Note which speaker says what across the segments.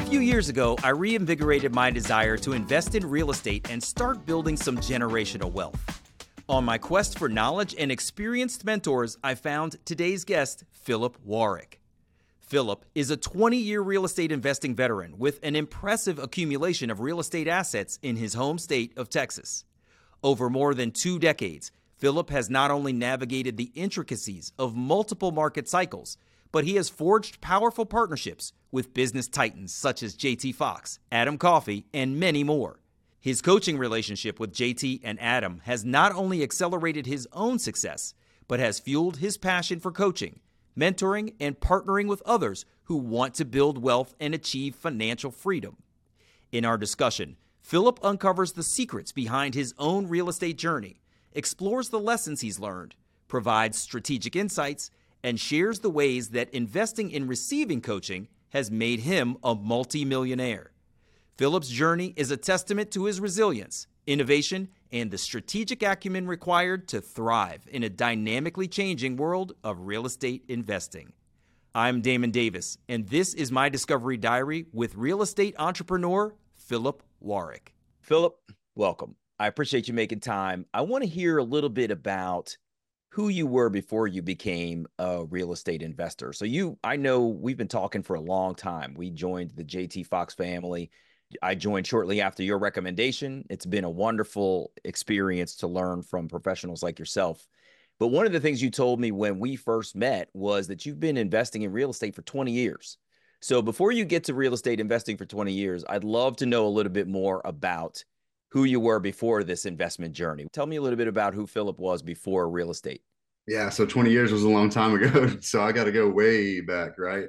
Speaker 1: few years ago, I reinvigorated my desire to invest in real estate and start building some generational wealth. On my quest for knowledge and experienced mentors, I found today's guest, Philip Warwick. Philip is a 20-year real estate investing veteran with an impressive accumulation of real estate assets in his home state of Texas. Over more than 2 decades, Philip has not only navigated the intricacies of multiple market cycles, but he has forged powerful partnerships with business titans such as JT Fox, Adam Coffey, and many more. His coaching relationship with JT and Adam has not only accelerated his own success, but has fueled his passion for coaching, mentoring, and partnering with others who want to build wealth and achieve financial freedom. In our discussion, Philip uncovers the secrets behind his own real estate journey, explores the lessons he's learned, provides strategic insights, and shares the ways that investing in receiving coaching has made him a multimillionaire. Philip's journey is a testament to his resilience, innovation, and the strategic acumen required to thrive in a dynamically changing world of real estate investing. I'm Damon Davis, and this is my Discovery Diary with real estate entrepreneur Philip Warwick. Philip, welcome. I appreciate you making time. I want to hear a little bit about who you were before you became a real estate investor. So I know we've been talking for a long time. We joined the JT Fox family. I joined shortly after your recommendation. It's been a wonderful experience to learn from professionals like yourself. But one of the things you told me when we first met was that you've been investing in real estate for 20 years. So before you get to real estate investing for 20 years, I'd love to know a little bit more about who you were before this investment journey. Tell me a little bit about who Philip was before real estate.
Speaker 2: Yeah, so 20 years was a long time ago. So I got to go way back, right?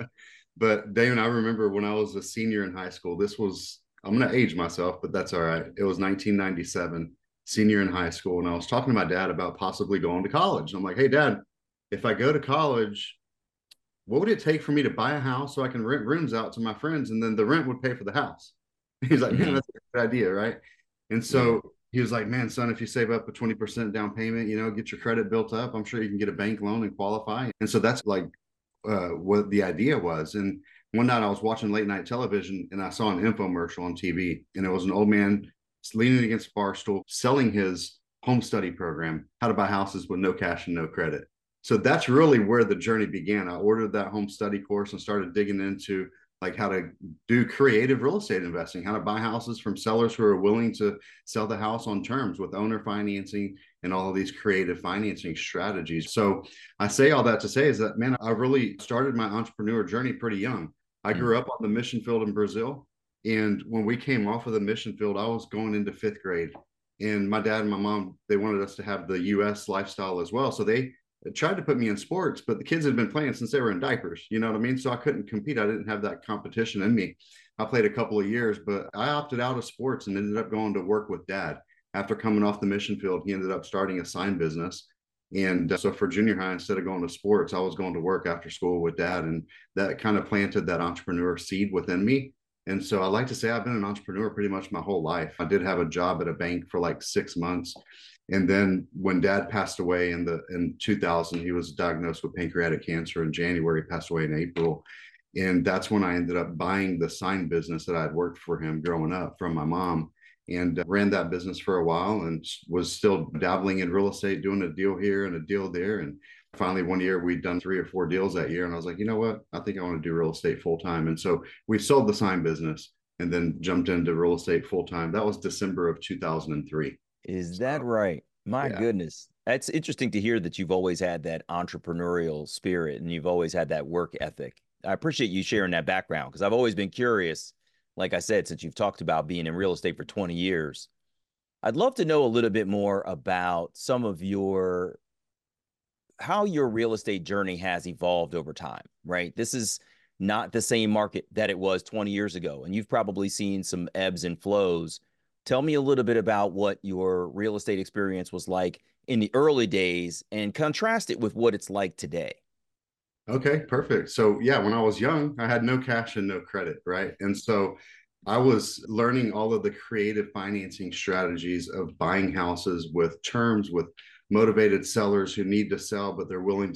Speaker 2: But Damon, I remember when I was a senior in high school, I'm going to age myself, but that's all right. It was 1997, senior in high school. And I was talking to my dad about possibly going to college. I'm like, hey, Dad, if I go to college, what would it take for me to buy a house so I can rent rooms out to my friends and then the rent would pay for the house? He's like, man, that's a good idea, right? And so he was like, man, son, if you save up a 20% down payment, get your credit built up, I'm sure you can get a bank loan and qualify. And so that's like what the idea was. And one night I was watching late night television and I saw an infomercial on TV, and it was an old man leaning against a bar stool selling his home study program, how to buy houses with no cash and no credit. So that's really where the journey began. I ordered that home study course and started digging into like how to do creative real estate investing, how to buy houses from sellers who are willing to sell the house on terms with owner financing and all of these creative financing strategies. So I say all that to say is that, man, I really started my entrepreneur journey pretty young. I grew up on the mission field in Brazil. And when we came off of the mission field, I was going into 5th grade. And my dad and my mom, they wanted us to have the US lifestyle as well. So they tried to put me in sports, but the kids had been playing since they were in diapers, you know what I mean? So I couldn't compete. I didn't have that competition in me. I played a couple of years, but I opted out of sports and ended up going to work with Dad. After coming off the mission field, he ended up starting a sign business. And so for junior high, instead of going to sports, I was going to work after school with Dad. And that kind of planted that entrepreneur seed within me. And so I like to say I've been an entrepreneur pretty much my whole life. I did have a job at a bank for like 6 months. And then when Dad passed away in 2000, he was diagnosed with pancreatic cancer in January, passed away in April. And that's when I ended up buying the sign business that I'd worked for him growing up from my mom, and ran that business for a while and was still dabbling in real estate, doing a deal here and a deal there. And finally, one year we'd done 3 or 4 deals that year. And I was like, you know what? I think I want to do real estate full time. And so we sold the sign business and then jumped into real estate full time. That was December of 2003.
Speaker 1: Is that right? My goodness. That's interesting to hear that you've always had that entrepreneurial spirit and you've always had that work ethic. I appreciate you sharing that background because I've always been curious, like I said, since you've talked about being in real estate for 20 years. I'd love to know a little bit more about some of how your real estate journey has evolved over time, right? This is not the same market that it was 20 years ago, and you've probably seen some ebbs and flows. Tell me a little bit about what your real estate experience was like in the early days and contrast it with what it's like today.
Speaker 2: Okay, perfect. So yeah, when I was young, I had no cash and no credit, right? And so I was learning all of the creative financing strategies of buying houses with terms, with motivated sellers who need to sell, but they're willing to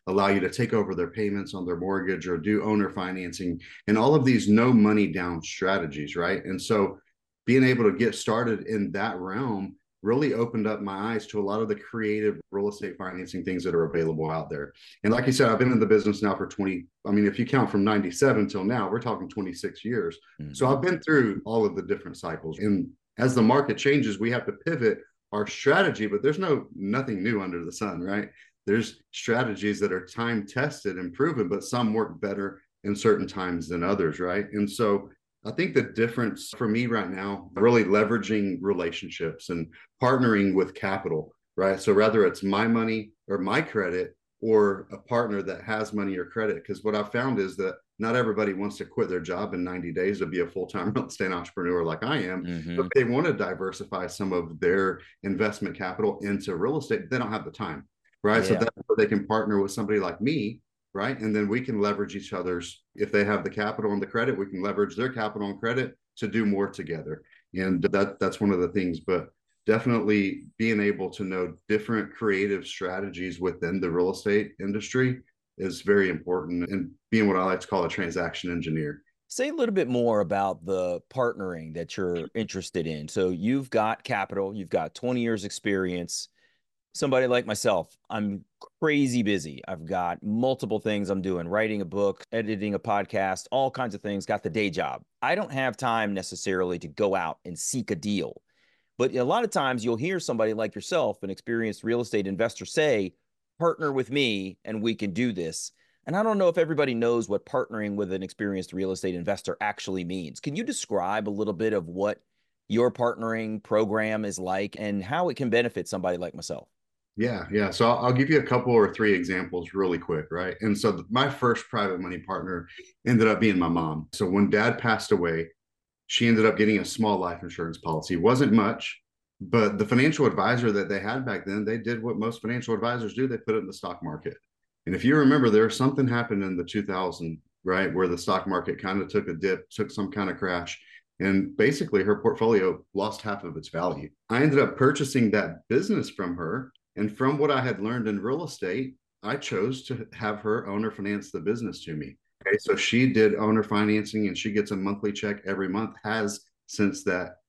Speaker 2: allow you to take over their payments on their mortgage or do owner financing and all of these no money down strategies, right? And so being able to get started in that realm really opened up my eyes to a lot of the creative real estate financing things that are available out there. And like you said, I've been in the business now for 20, I mean, if you count from 97 till now, we're talking 26 years. Mm-hmm. So I've been through all of the different cycles. And as the market changes, we have to pivot our strategy, but there's nothing new under the sun, right? There's strategies that are time tested and proven, but some work better in certain times than others, right? And so I think the difference for me right now, really leveraging relationships and partnering with capital, right? So whether it's my money or my credit or a partner that has money or credit, because what I've found is that not everybody wants to quit their job in 90 days to be a full-time real estate entrepreneur like I am, mm-hmm. but they want to diversify some of their investment capital into real estate. They don't have the time, right? Yeah. So that's where they can partner with somebody like me, right? And then we can leverage each other's, if they have the capital and the credit, we can leverage their capital and credit to do more together. And that's one of the things, but definitely being able to know different creative strategies within the real estate industry is very important, and being what I like to call a transaction engineer.
Speaker 1: Say a little bit more about the partnering that you're interested in. So you've got capital, you've got 20 years experience. Somebody like myself, I'm crazy busy. I've got multiple things I'm doing, writing a book, editing a podcast, all kinds of things, got the day job. I don't have time necessarily to go out and seek a deal. But a lot of times you'll hear somebody like yourself, an experienced real estate investor, say, partner with me and we can do this. And I don't know if everybody knows what partnering with an experienced real estate investor actually means. Can you describe a little bit of what your partnering program is like and how it can benefit somebody like myself?
Speaker 2: Yeah. So I'll give you a couple or three examples really quick, right? And so my first private money partner ended up being my mom. So when dad passed away, she ended up getting a small life insurance policy. It wasn't much, but the financial advisor that they had back then, they did what most financial advisors do. They put it in the stock market. And if you remember, there was something happened in the 2000, right, where the stock market kind of took a dip, took some kind of crash. And basically her portfolio lost half of its value. I ended up purchasing that business from her. And from what I had learned in real estate, I chose to have her owner finance the business to me. Okay, so she did owner financing and she gets a monthly check every month, has since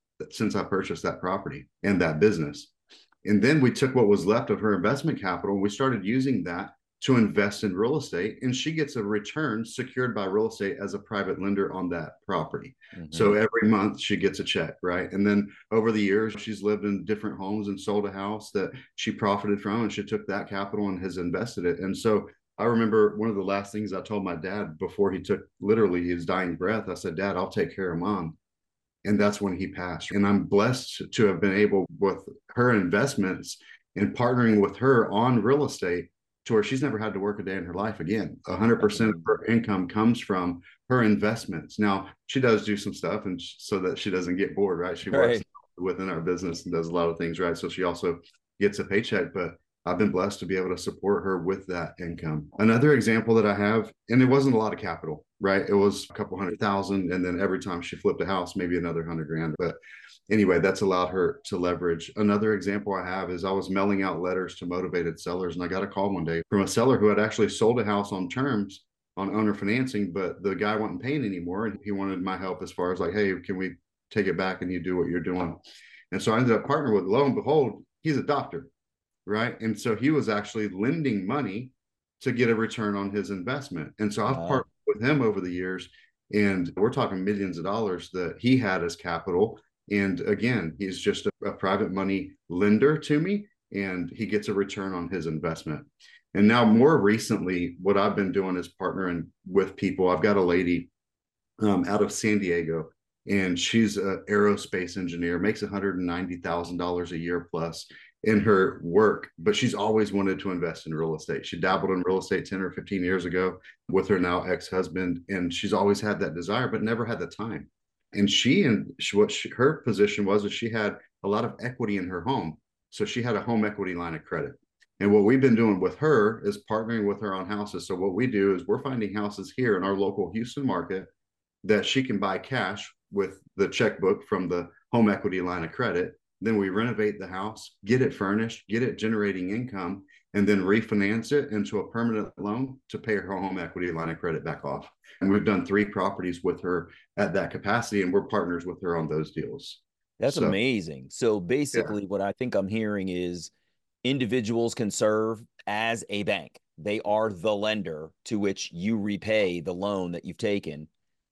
Speaker 2: I purchased that property and that business. And then we took what was left of her investment capital and we started using that to invest in real estate, and she gets a return secured by real estate as a private lender on that property. Mm-hmm. So every month she gets a check, right? And then over the years, she's lived in different homes and sold a house that she profited from, and she took that capital and has invested it. And so I remember one of the last things I told my dad before he took literally his dying breath, I said, Dad, I'll take care of mom. And that's when he passed. And I'm blessed to have been able, with her investments and partnering with her on real estate, to where she's never had to work a day in her life again. 100% of her income comes from her investments. Now, she does do some stuff and so that she doesn't get bored, right? She works within our business and does a lot of things, right? So she also gets a paycheck, but I've been blessed to be able to support her with that income. Another example that I have, and it wasn't a lot of capital, right? It was a couple $100,000. And then every time she flipped a house, maybe another $100,000. But anyway, that's allowed her to leverage. Another example I have is I was mailing out letters to motivated sellers, and I got a call one day from a seller who had actually sold a house on terms on owner financing, but the guy wasn't paying anymore, and he wanted my help as far as like, hey, can we take it back and you do what you're doing? And so I ended up partnering with, lo and behold, he's a doctor, right? And so he was actually lending money to get a return on his investment. And so I've partnered with him over the years, and we're talking millions of dollars that he had as capital. And again, he's just a private money lender to me, and he gets a return on his investment. And now more recently, what I've been doing is partnering with people. I've got a lady out of San Diego, and she's an aerospace engineer, makes $190,000 a year plus in her work, but she's always wanted to invest in real estate. She dabbled in real estate 10 or 15 years ago with her now ex-husband, and she's always had that desire, but never had the time. And her position was that she had a lot of equity in her home. So she had a home equity line of credit. And what we've been doing with her is partnering with her on houses. So what we do is we're finding houses here in our local Houston market that she can buy cash with the checkbook from the home equity line of credit. then we renovate the house, get it furnished, get it generating income, and then refinance it into a permanent loan to pay her home equity line of credit back off. And we've done 3 properties with her at that capacity, and we're partners with her on those deals.
Speaker 1: That's
Speaker 2: So
Speaker 1: amazing. So
Speaker 2: yeah,
Speaker 1: basically, what I think I'm hearing is individuals can serve as a bank. They are the lender to which you repay the loan that you've taken.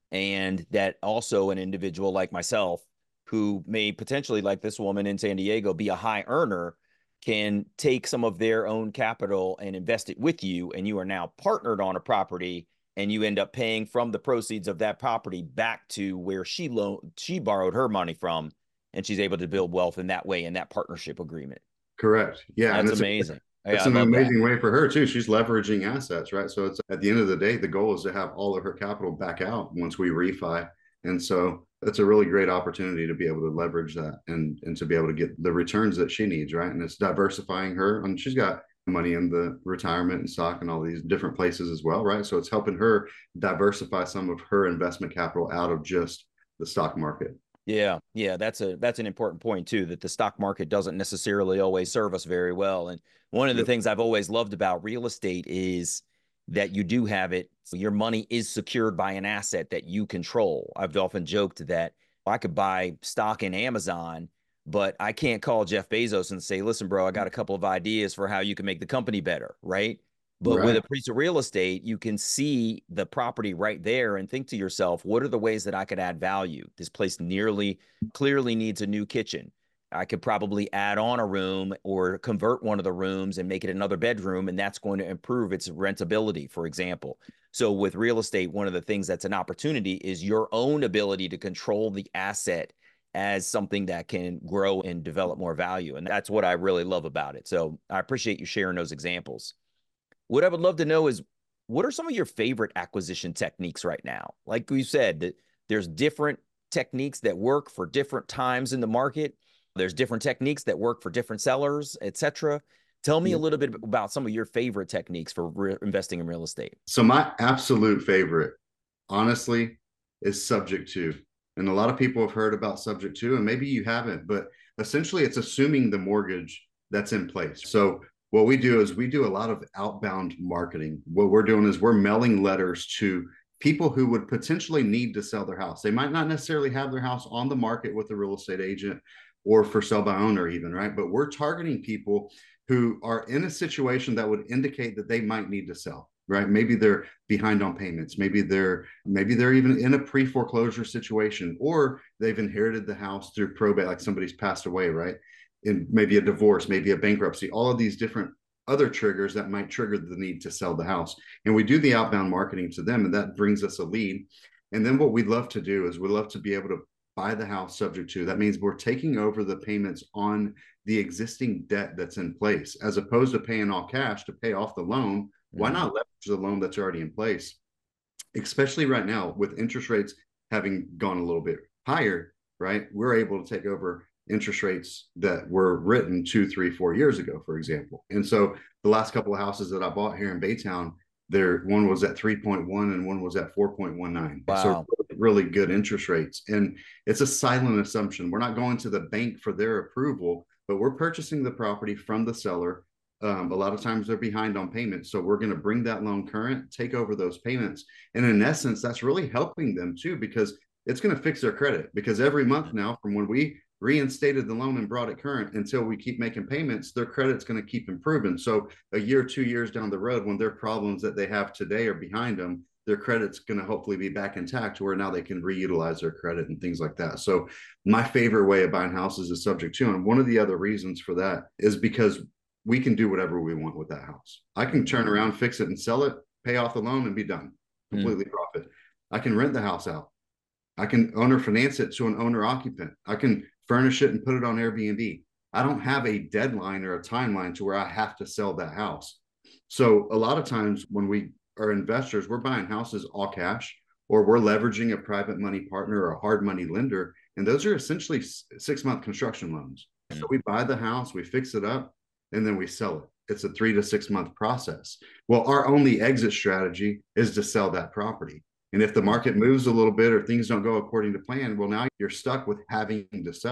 Speaker 1: And that also an individual like myself, who may potentially, like this woman in San Diego, be a high earner, can take some of their own capital and invest it with you. And you are now partnered on a property, and you end up paying from the proceeds of that property back to where she borrowed her money from, and she's able to build wealth in that way, in that partnership agreement.
Speaker 2: correct. Yeah, and
Speaker 1: That's amazing. Yeah,
Speaker 2: it's
Speaker 1: I
Speaker 2: an
Speaker 1: love that.
Speaker 2: amazing way for her too. She's leveraging assets, right? So it's at the end of the day, the goal is to have all of her capital back out once we refi. And so it's a really great opportunity to be able to leverage that and to be able to get the returns that she needs, right? And it's diversifying her. And she's got money in the retirement and stock and all these different places as well, right? So it's helping her diversify some of her investment capital out of just the stock market.
Speaker 1: Yeah, yeah, that's an important point too, that the stock market doesn't necessarily always serve us very well. And one of the
Speaker 2: Yep.
Speaker 1: things I've always loved about real estate is that you do have it, your money is secured by an asset that you control. I've often joked that I could buy stock in Amazon, but I can't call Jeff Bezos and say, "Listen, bro, I got a couple of ideas for how you can make the company better," right? But with
Speaker 2: Right.
Speaker 1: a piece of real estate, you can see the property right there and think to yourself, what are the ways that I could add value? This place nearly clearly needs a new kitchen. I could probably add on a room or convert one of the rooms and make it another bedroom, and that's going to improve its rentability, for example. So, with real estate, one of the things that's an opportunity is your own ability to control the asset as something that can grow and develop more value. And that's what I really love about it. So, I appreciate you sharing those examples. What I would love to know is, what are some of your favorite acquisition techniques right now? Like we said, that there's different techniques that work for different times in the market. There's different techniques that work for different sellers, etc. Tell me a little bit about some of your favorite techniques for investing in real estate.
Speaker 2: So my absolute favorite, honestly, is subject to. And a lot of people have heard about subject to, and maybe you haven't, but essentially it's assuming the mortgage that's in place. So what we do is we do a lot of outbound marketing. What we're doing is we're mailing letters to people who would potentially need to sell their house. They might not necessarily have their house on the market with a real estate agent or for sale by owner even, right? But we're targeting people who are in a situation that would indicate that they might need to sell, right? Maybe they're behind on payments, maybe they're even in a pre-foreclosure situation, or they've inherited the house through probate, like somebody's passed away, right? And maybe a divorce, maybe a bankruptcy, all of these different other triggers that might trigger the need to sell the house. And we do the outbound marketing to them, and that brings us a lead. And then what we'd love to do is we'd love to be able to buy the house subject to. That means we're taking over the payments on the existing debt that's in place, as opposed to paying all cash to pay off the loan. Why
Speaker 1: Mm-hmm.
Speaker 2: not leverage the loan that's already in place? Especially right now with interest rates having gone a little bit higher, right? We're able to take over interest rates that were written 2, 3, 4 years ago, for example. And so the last couple of houses that I bought here in Baytown, there one was at 3.1 and one was at 4.19. So
Speaker 1: Wow.
Speaker 2: really good interest rates. And it's a silent assumption. We're not going to the bank for their approval, but we're purchasing the property from the seller. A lot of times they're behind on payments. So we're going to bring that loan current, take over those payments. And in essence, that's really helping them too, because it's going to fix their credit. Because every month now, from when we reinstated the loan and brought it current until we keep making payments, their credit's going to keep improving. So a year, 2 years down the road, when their problems that they have today are behind them, their credit's going to hopefully be back intact, where now they can reutilize their credit and things like that. So my favorite way of buying houses is subject to. And one of the other reasons for that is because we can do whatever we want with that house. I can turn around, fix it, and sell it, pay off the loan, and be done.
Speaker 1: Mm.
Speaker 2: Completely profit. I can rent the house out. I can owner finance it to an owner occupant. I can furnish it and put it on Airbnb. I don't have a deadline or a timeline to where I have to sell that house. So a lot of times when we are investors, we're buying houses all cash, or we're leveraging a private money partner or a hard money lender. And those are essentially 6-month construction loans. So
Speaker 1: Mm.
Speaker 2: we buy the house, we fix it up, and then we sell it. It's a 3 to 6 month process. Well, our only exit strategy is to sell that property. And if the market moves a little bit or things don't go according to plan, well, now you're stuck with having to sell.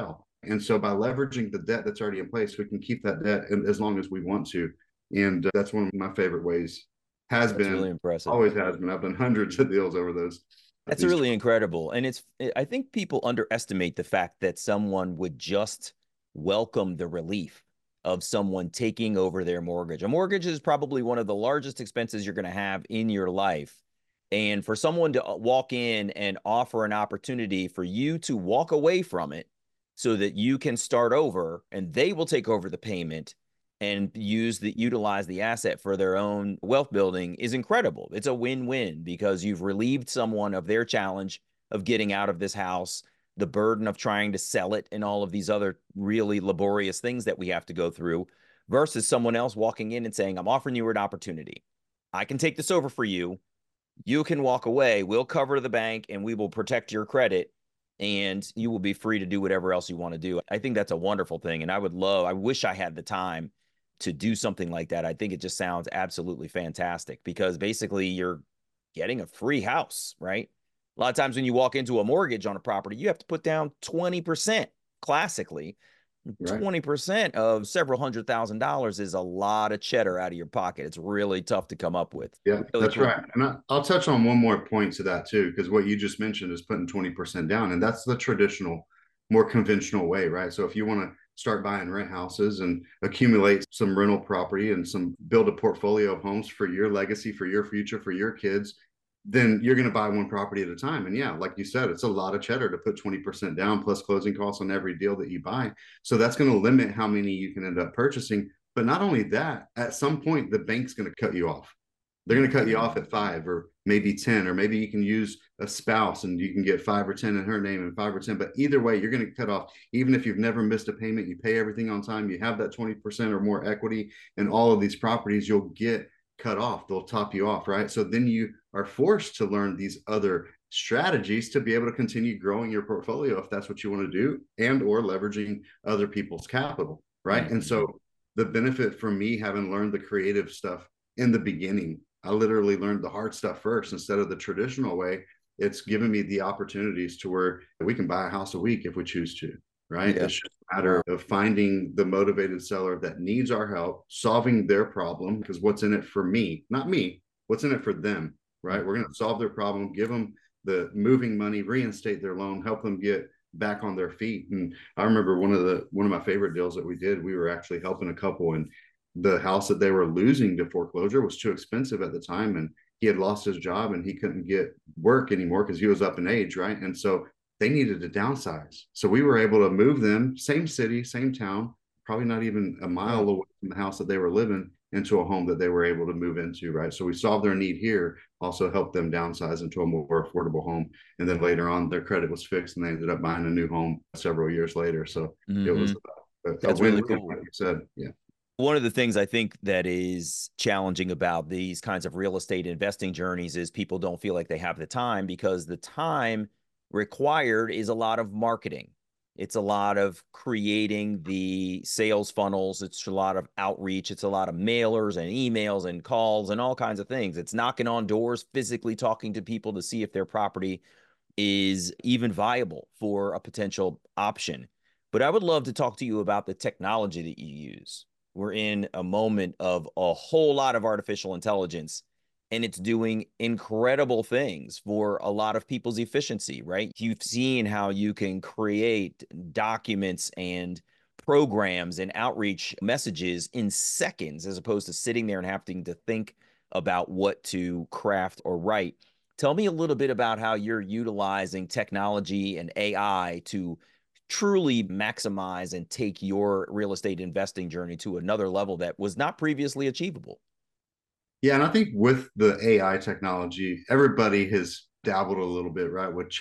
Speaker 2: And so by leveraging the debt that's already in place, we can keep that debt as long as we want to. And that's one of my favorite ways. Has
Speaker 3: That's
Speaker 2: been,
Speaker 3: really impressive.
Speaker 2: always has been. I've done hundreds of deals over those.
Speaker 3: That's really incredible. And I think people underestimate the fact that someone would just welcome the relief of someone taking over their mortgage. A mortgage is probably one of the largest expenses you're going to have in your life. And for someone to walk in and offer an opportunity for you to walk away from it so that you can start over and they will take over the payment and utilize the asset for their own wealth building is incredible. It's a win-win because you've relieved someone of their challenge of getting out of this house, the burden of trying to sell it, and all of these other really laborious things that we have to go through, versus someone else walking in and saying, I'm offering you an opportunity. I can take this over for you. You can walk away. We'll cover the bank and we will protect your credit, and you will be free to do whatever else you want to do. I think that's a wonderful thing. And I wish I had the time to do something like that. I think it just sounds absolutely fantastic because basically you're getting a free house, right? A lot of times when you walk into a mortgage on a property, you have to put down 20% classically. Right. 20% of several $100,000 is a lot of cheddar out of your pocket. It's really tough to come up with.
Speaker 2: Yeah,
Speaker 3: really
Speaker 2: that's cool. Right. And I'll touch on one more point to that too, because what you just mentioned is putting 20% down, and that's the traditional, more conventional way, right? So if you want to start buying rent houses and accumulate some rental property and build a portfolio of homes for your legacy, for your future, for your kids, then you're going to buy one property at a time. And yeah, like you said, it's a lot of cheddar to put 20% down plus closing costs on every deal that you buy. So that's going to limit how many you can end up purchasing. But not only that, at some point, the bank's going to cut you off. They're going to cut you off at 5 or maybe 10, or maybe you can use a spouse and you can get 5 or 10 in her name and 5 or 10. But either way, you're going to cut off. Even if you've never missed a payment, you pay everything on time, you have that 20% or more equity in all of these properties, you'll get cut off. They'll top you off, right? So then you are forced to learn these other strategies to be able to continue growing your portfolio if that's what you want to do, and or leveraging other people's capital, right? Mm-hmm. And so the benefit for me, having learned the creative stuff in the beginning, I literally learned the hard stuff first instead of the traditional way. It's given me the opportunities to where we can buy a house a week if we choose to, right? Yeah. It's just a matter of finding the motivated seller that needs our help, solving their problem, because what's in it for me, not me, what's in it for them, right? We're going to solve their problem, give them the moving money, reinstate their loan, help them get back on their feet. And I remember one of my favorite deals that we did, we were actually helping a couple, and the house that they were losing to foreclosure was too expensive at the time. And he had lost his job and he couldn't get work anymore because he was up in age, right? And so they needed to downsize. So we were able to move them, same city, same town, probably not even a mile away from the house that they were living, into a home that they were able to move into, right? So we solved their need here, also helped them downsize into a more affordable home. And then later on, their credit was fixed and they ended up buying a new home several years later. So it was
Speaker 3: that's really cool.
Speaker 2: Like you said, yeah.
Speaker 3: One of the things I think that is challenging about these kinds of real estate investing journeys is people don't feel like they have the time, because the time required is a lot of marketing. It's a lot of creating the sales funnels. It's a lot of outreach. It's a lot of mailers and emails and calls and all kinds of things. It's knocking on doors, physically talking to people to see if their property is even viable for a potential option. But I would love to talk to you about the technology that you use. We're in a moment of a whole lot of artificial intelligence, and it's doing incredible things for a lot of people's efficiency, right? You've seen how you can create documents and programs and outreach messages in seconds, as opposed to sitting there and having to think about what to craft or write. Tell me a little bit about how you're utilizing technology and AI to truly maximize and take your real estate investing journey to another level that was not previously achievable.
Speaker 2: Yeah, and I think with the AI technology, everybody has dabbled a little bit, right, with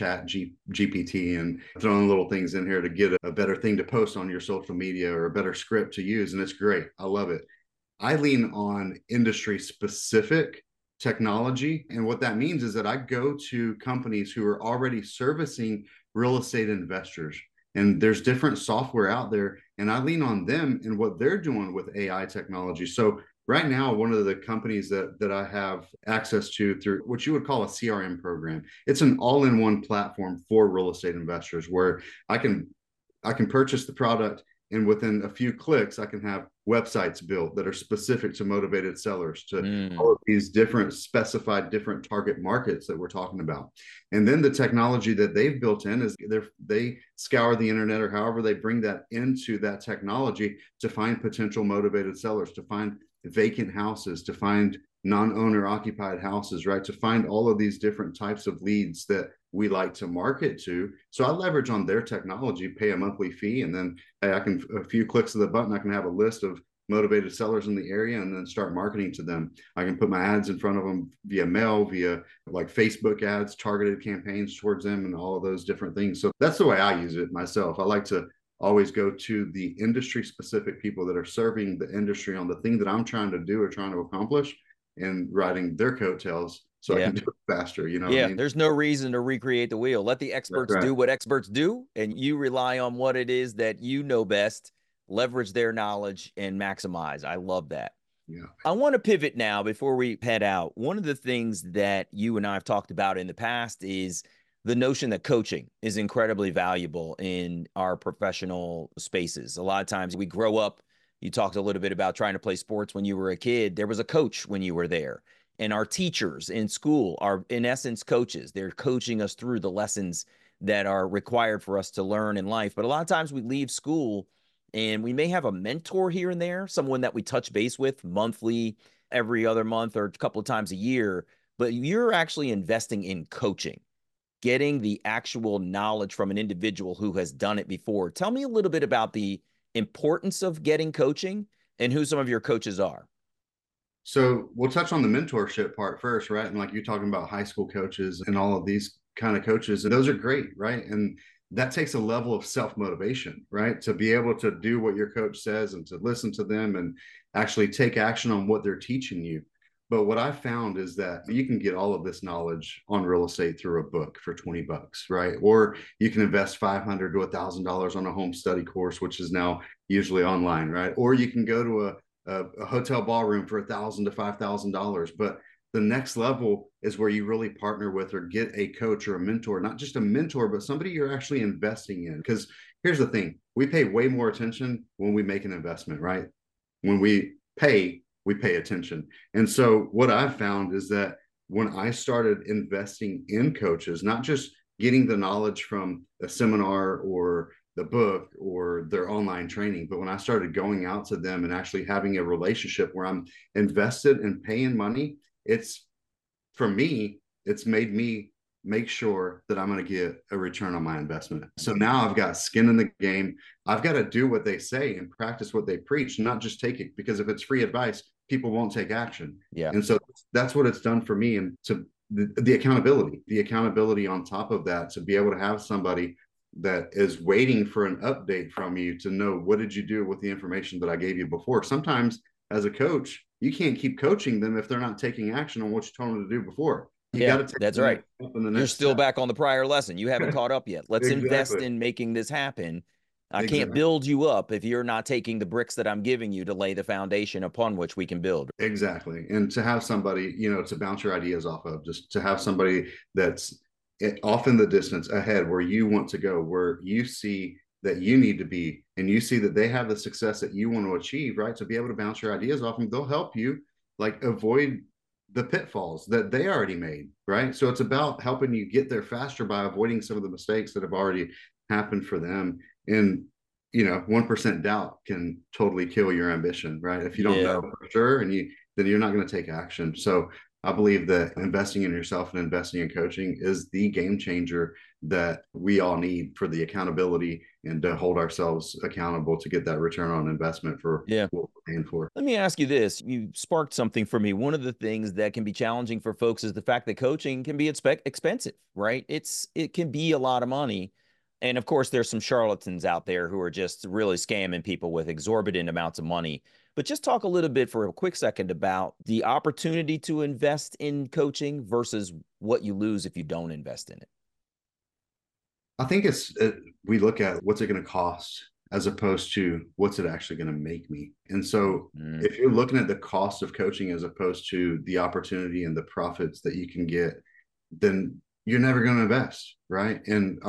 Speaker 2: GPT and throwing little things in here to get a better thing to post on your social media or a better script to use. And it's great. I love it. I lean on industry specific technology. And what that means is that I go to companies who are already servicing real estate investors. And there's different software out there, and I lean on them and what they're doing with AI technology. So right now, one of the companies that I have access to through what you would call a CRM program, it's an all-in-one platform for real estate investors where I can I can purchase the product, and within a few clicks, I can have websites built that are specific to motivated sellers, to all of these different specified different target markets that we're talking about. And then the technology that they've built in is they scour the internet, or however they bring that into that technology, to find potential motivated sellers, to find vacant houses, to find non-owner occupied houses, right? To find all of these different types of leads that we like to market to. So I leverage on their technology, pay a monthly fee, and then, hey, I can, a few clicks of the button, I can have a list of motivated sellers in the area and then start marketing to them. I can put my ads in front of them via mail, via like Facebook ads, targeted campaigns towards them, and all of those different things. So that's the way I use it myself. I like to always go to the industry specific people that are serving the industry on the thing that I'm trying to do or trying to accomplish, and riding their coattails so I can do it faster. You know what I mean?
Speaker 3: There's no reason to recreate the wheel. Let the experts do what experts do, and you rely on what it is that you know best, leverage their knowledge, and maximize. I love that.
Speaker 2: Yeah.
Speaker 3: I want to pivot now before we head out. One of the things that you and I have talked about in the past is the notion that coaching is incredibly valuable in our professional spaces. A lot of times we grow up, you talked a little bit about trying to play sports when you were a kid. There was a coach when you were there. And our teachers in school are, in essence, coaches. They're coaching us through the lessons that are required for us to learn in life. But a lot of times we leave school and we may have a mentor here and there, someone that we touch base with monthly, every other month, or a couple of times a year. But you're actually investing in coaching, getting the actual knowledge from an individual who has done it before. Tell me a little bit about the importance of getting coaching and who some of your coaches are.
Speaker 2: So we'll touch on the mentorship part first, right? And like you're talking about high school coaches and all of these kind of coaches, and those are great, right? And that takes a level of self-motivation, right? To be able to do what your coach says and to listen to them and actually take action on what they're teaching you. But what I found is that you can get all of this knowledge on real estate through a book for $20, right? Or you can invest $500 to $1,000 on a home study course, which is now usually online, right? Or you can go to a hotel ballroom for $1,000 to $5,000. But the next level is where you really partner with or get a coach or a mentor, not just a mentor, but somebody you're actually investing in. Because here's the thing, we pay way more attention when we make an investment, right? When we pay attention. And so what I've found is that when I started investing in coaches, not just getting the knowledge from a seminar or the book or their online training, but when I started going out to them and actually having a relationship where I'm invested and paying money, it's, for me, it's made me make sure that I'm going to get a return on my investment. So now I've got skin in the game. I've got to do what they say and practice what they preach, not just take it, because if it's free advice, people won't take action.
Speaker 3: Yeah.
Speaker 2: And so that's what it's done for me. And to the accountability on top of that, to be able to have somebody that is waiting for an update from you to know, what did you do with the information that I gave you before? Sometimes as a coach, you can't keep coaching them if they're not taking action on what you told them to do before. You got to take
Speaker 3: that's right. You're still back on the prior lesson. You haven't caught up yet. Let's invest in making this happen. I can't build you up if you're not taking the bricks that I'm giving you to lay the foundation upon which we can build.
Speaker 2: Exactly. And to have somebody, to bounce your ideas off of, just to have somebody that's off in the distance ahead where you want to go, where you see that you need to be, and you see that they have the success that you want to achieve, right? To be able to bounce your ideas off them, they'll help you like avoid the pitfalls that they already made, right? So it's about helping you get there faster by avoiding some of the mistakes that have already happened for them. And 1% doubt can totally kill your ambition, right? If you don't know for sure, then you're not going to take action. So I believe that investing in yourself and investing in coaching is the game changer that we all need for the accountability and to hold ourselves accountable to get that return on investment for what we're paying for.
Speaker 3: Let me ask you this. You sparked something for me. One of the things that can be challenging for folks is the fact that coaching can be expensive, right? It can be a lot of money. And of course, there's some charlatans out there who are just really scamming people with exorbitant amounts of money. But just talk a little bit for a quick second about the opportunity to invest in coaching versus what you lose if you don't invest in it.
Speaker 2: I think we look at what's it going to cost as opposed to what's it actually going to make me. And so if you're looking at the cost of coaching as opposed to the opportunity and the profits that you can get, then you're never going to invest, right? And our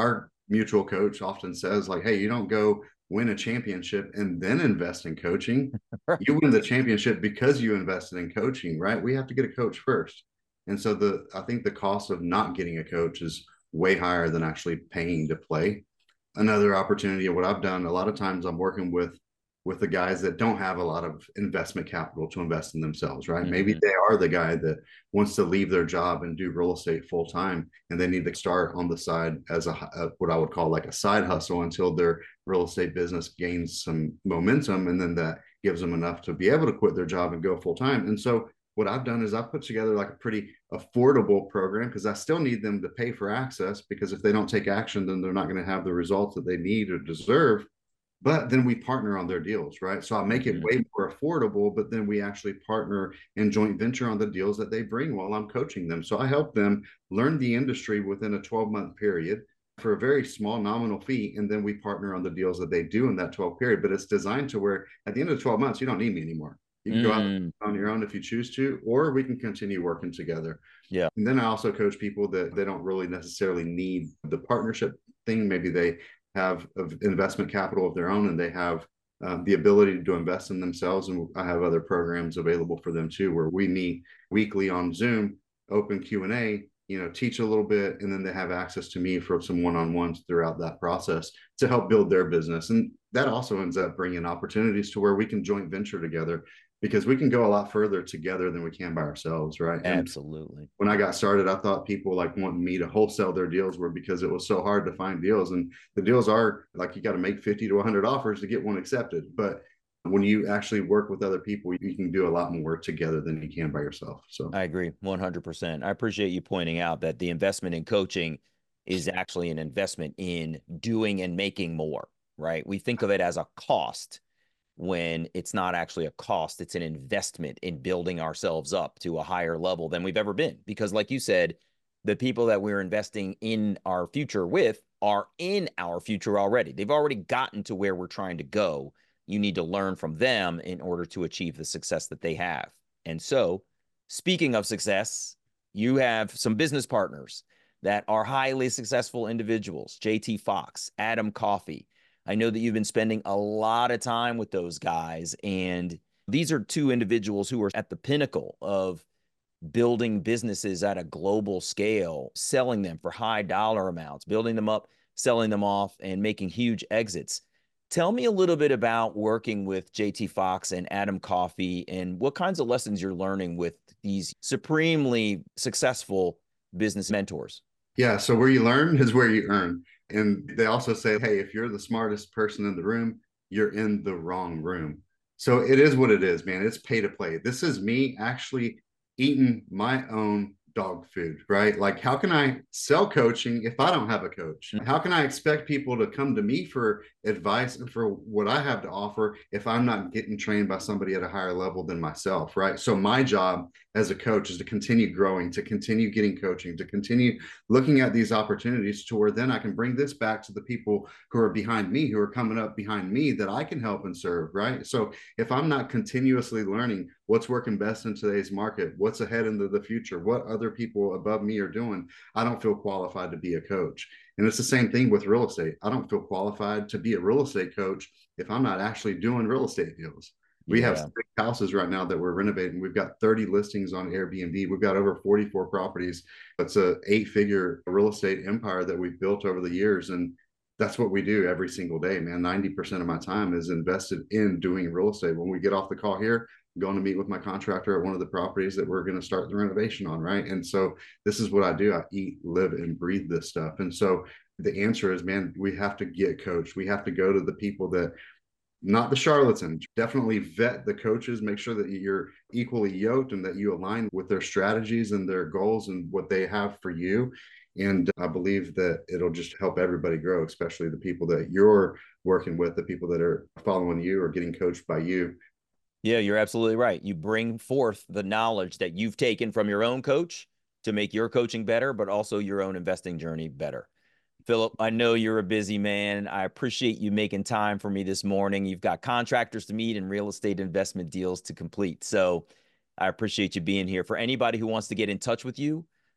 Speaker 2: mutual coach often says, like, hey, you don't go win a championship and then invest in coaching. You win the championship because you invested in coaching, right? We have to get a coach first. And so I think the cost of not getting a coach is way higher than actually paying to play. Another opportunity of what I've done, a lot of times I'm working with the guys that don't have a lot of investment capital to invest in themselves, right? Mm-hmm. Maybe they are the guy that wants to leave their job and do real estate full time, and they need to start on the side as a what I would call like a side hustle until their real estate business gains some momentum, and then that gives them enough to be able to quit their job and go full time. And so what I've done is I've put together like a pretty affordable program, because I still need them to pay for access, because if they don't take action, then they're not going to have the results that they need or deserve. But then we partner on their deals, right? So I make it way more affordable, but then we actually partner and joint venture on the deals that they bring while I'm coaching them. So I help them learn the industry within a 12-month period for a very small nominal fee. And then we partner on the deals that they do in that 12 period. But it's designed to where at the end of the 12 months, you don't need me anymore. You can go out on your own if you choose to, or we can continue working together.
Speaker 3: Yeah.
Speaker 2: And then I also coach people that they don't really necessarily need the partnership thing. Maybe they have investment capital of their own, and they have the ability to invest in themselves. And I have other programs available for them too, where we meet weekly on Zoom, open Q&A, teach a little bit, and then they have access to me for some one-on-ones throughout that process to help build their business. And that also ends up bringing opportunities to where we can joint venture together, because we can go a lot further together than we can by ourselves, right?
Speaker 3: Absolutely.
Speaker 2: And when I got started, I thought people like wanting me to wholesale their deals were because it was so hard to find deals. And the deals are like, you got to make 50 to 100 offers to get one accepted. But when you actually work with other people, you can do a lot more together than you can by yourself. So
Speaker 3: I agree 100%. I appreciate you pointing out that the investment in coaching is actually an investment in doing and making more, right? We think of it as a cost, when it's not actually a cost. It's an investment in building ourselves up to a higher level than we've ever been. Because like you said, the people that we're investing in our future with are in our future already. They've already gotten to where we're trying to go. You need to learn from them in order to achieve the success that they have. And so, speaking of success, you have some business partners that are highly successful individuals: JT Fox, Adam Coffey. I know that you've been spending a lot of time with those guys, and these are two individuals who are at the pinnacle of building businesses at a global scale, selling them for high dollar amounts, building them up, selling them off, and making huge exits. Tell me a little bit about working with JT Fox and Adam Coffey, and what kinds of lessons you're learning with these supremely successful business mentors.
Speaker 2: Yeah, so where you learn is where you earn. And they also say, hey, if you're the smartest person in the room, you're in the wrong room. So it is what it is, man. It's pay to play. This is me actually eating my own dog food, right? Like, how can I sell coaching if I don't have a coach? How can I expect people to come to me for advice and for what I have to offer if I'm not getting trained by somebody at a higher level than myself, right? So my job as a coach is to continue growing, to continue getting coaching, to continue looking at these opportunities to where then I can bring this back to the people who are behind me, who are coming up behind me, that I can help and serve, right? So if I'm not continuously learning what's working best in today's market, what's ahead into the future, what other people above me are doing, I don't feel qualified to be a coach. And it's the same thing with real estate. I don't feel qualified to be a real estate coach if I'm not actually doing real estate deals. We have 6 houses right now that we're renovating. We've got 30 listings on Airbnb. We've got over 44 properties. That's a 8-figure real estate empire that we've built over the years. And that's what we do every single day, man. 90% of my time is invested in doing real estate. When we get off the call here, I'm going to meet with my contractor at one of the properties that we're going to start the renovation on, right? And so this is what I do. I eat, live, and breathe this stuff. And so the answer is, man, we have to get coached. We have to go to the people that, not the charlatans. Definitely vet the coaches, make sure that you're equally yoked and that you align with their strategies and their goals and what they have for you. And I believe that it'll just help everybody grow, especially the people that you're working with, the people that are following you or getting coached by you.
Speaker 3: Yeah, you're absolutely right. You bring forth the knowledge that you've taken from your own coach to make your coaching better, but also your own investing journey better. Philip, I know you're a busy man. I appreciate you making time for me this morning. You've got contractors to meet and real estate investment deals to complete. So I appreciate you being here. For anybody who wants to get in touch with you,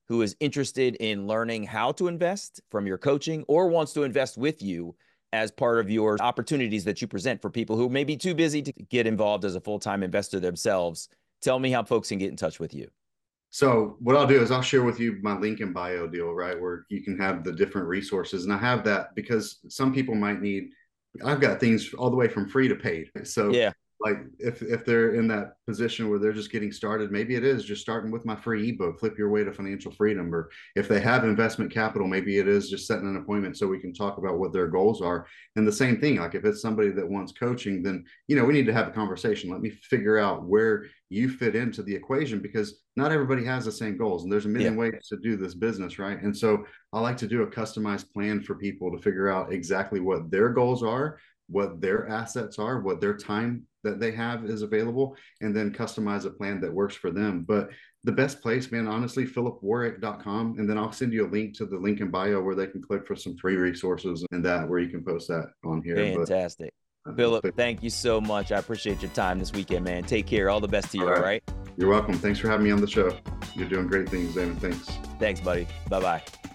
Speaker 3: who is interested in learning how to invest from your coaching or wants to invest with you as part of your opportunities that you present for people who may be too busy to get involved as a full-time investor themselves, tell me how folks can get in touch with you.
Speaker 2: So what I'll do is I'll share with you my link in bio deal, right? Where you can have the different resources. And I have that because some people might need, I've got things all the way from free to paid. So
Speaker 3: yeah,
Speaker 2: like if they're in that position where they're just getting started, maybe it is just starting with my free ebook, Flip Your Way to Financial Freedom. Or if they have investment capital, maybe it is just setting an appointment so we can talk about what their goals are. And the same thing, like if it's somebody that wants coaching, then, you know, we need to have a conversation. Let me figure out where you fit into the equation, because not everybody has the same goals, and there's a million ways to do this business, right? And so I like to do a customized plan for people to figure out exactly what their goals are, what their assets are, what their time that they have is available, and then customize a plan that works for them. But the best place, man, honestly, philipwarrick.com. And then I'll send you a link to the link in bio where they can click for some free resources and that where you can post that on here.
Speaker 3: Fantastic. Philip, thank you so much. I appreciate your time this weekend, man. Take care. All the best to you, all right?
Speaker 2: You're welcome. Thanks for having me on the show. You're doing great things, Damon. Thanks.
Speaker 3: Thanks, buddy. Bye-bye.